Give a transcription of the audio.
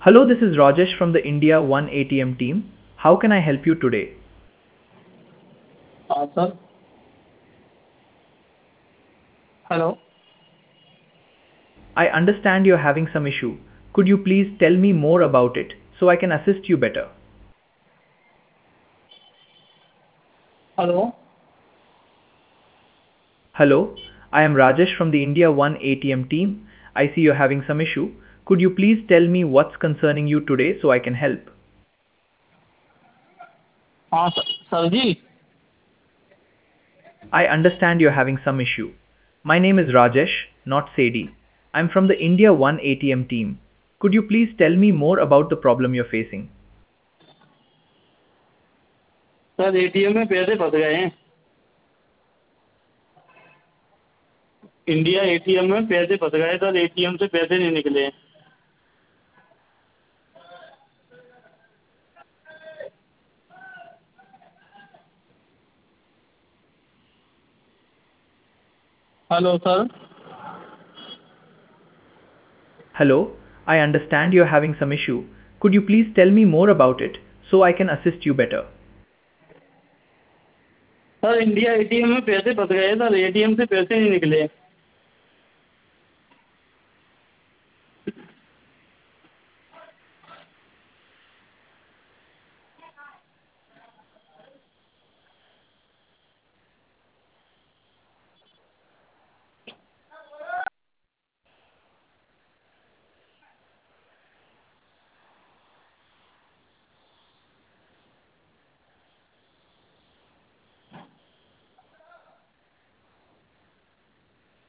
Hello, this is Rajesh from the India One ATM team. How can I help you today? हाँ sir. Hello. I understand you're having some issue. Could you please tell me more about it so I can assist you better? Hello. Hello, I am Rajesh from the India One ATM team. I see you're having some issue. Could you please tell me what's concerning you today so I can help? हाँ sir sir ji. I understand you're having some issue. My name is Rajesh, not Sadie. I'm from the India One ATM team. Could you please tell me more about the problem you're facing? Sir ATM में पैसे फंस गए हैं। India ATM में पैसे फंस गए sir, ATM से पैसे नहीं निकले। Hello sir. Hello, I understand you're having some issue. Could you please tell me more about it so I can assist you better? Sir India ATM में पैसे फंस गए सर, एटीएम से पैसे नहीं निकले।